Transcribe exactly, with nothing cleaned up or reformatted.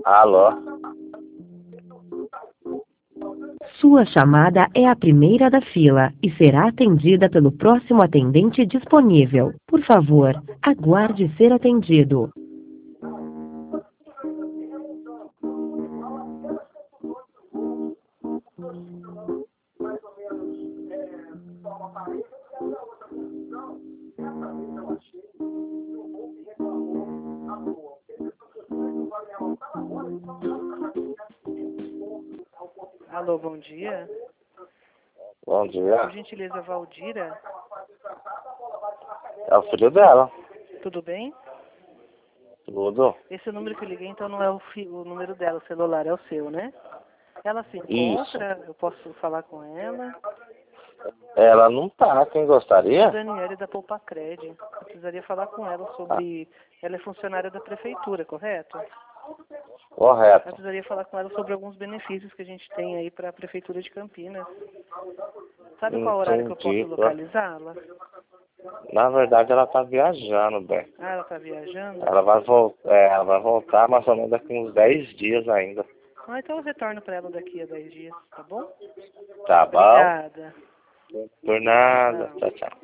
Alô? Sua chamada é a primeira da fila e será atendida pelo próximo atendente disponível. Por favor, aguarde ser atendido. Alô, bom dia. Bom dia. Por gentileza, Valdira. É o filho dela. Tudo bem? Tudo. Esse é o número que eu liguei, então não é o, fi- o número dela, o celular é o seu, né? Ela se Isso. encontra, eu posso falar com ela. Ela não tá. Quem gostaria? Daniele da Poupacred. Eu precisaria falar com ela sobre... Ela é funcionária da prefeitura, correto? Eu Correto. precisaria falar com ela sobre alguns benefícios que a gente tem aí para a prefeitura de Campinas. Sabe qual horário que eu Entendi. posso localizá-la? Na verdade, ela tá viajando, bem. Ah, ela está viajando? Ela vai, vol é, ela vai voltar mais ou menos daqui uns dez dias ainda. Ah, então eu retorno para ela daqui a dez dias, tá bom? Tá bom? Obrigada. Por nada. Tchau. Tchau, tchau.